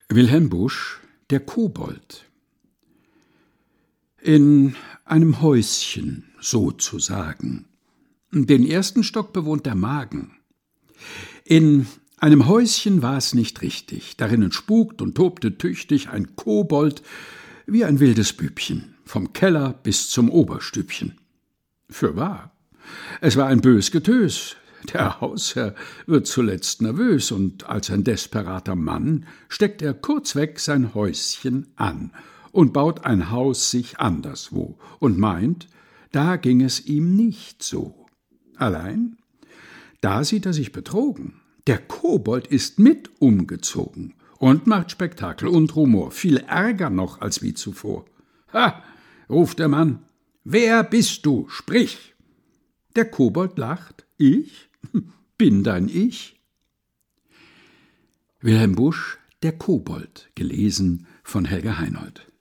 Wilhelm Busch, der Kobold. In einem Häuschen, sozusagen. Den ersten Stock bewohnt der Magen. In einem Häuschen war es nicht richtig. Darinnen spukt und tobte tüchtig ein Kobold wie ein wildes Bübchen, vom Keller bis zum Oberstübchen. Fürwahr, es war ein bös Getös. Der Hausherr wird zuletzt nervös, und als ein desperater Mann steckt er kurzweg sein Häuschen an und baut ein Haus sich anderswo und meint, da ging es ihm nicht so. Allein, da sieht er sich betrogen. Der Kobold ist mit umgezogen und macht Spektakel und Rumor, viel Ärger noch als wie zuvor. »Ha«, ruft der Mann, »wer bist du? Sprich!« Der Kobold lacht, »Ich? Bin dein Ich?« Wilhelm Busch, der Kobold, gelesen von Helga Heinold.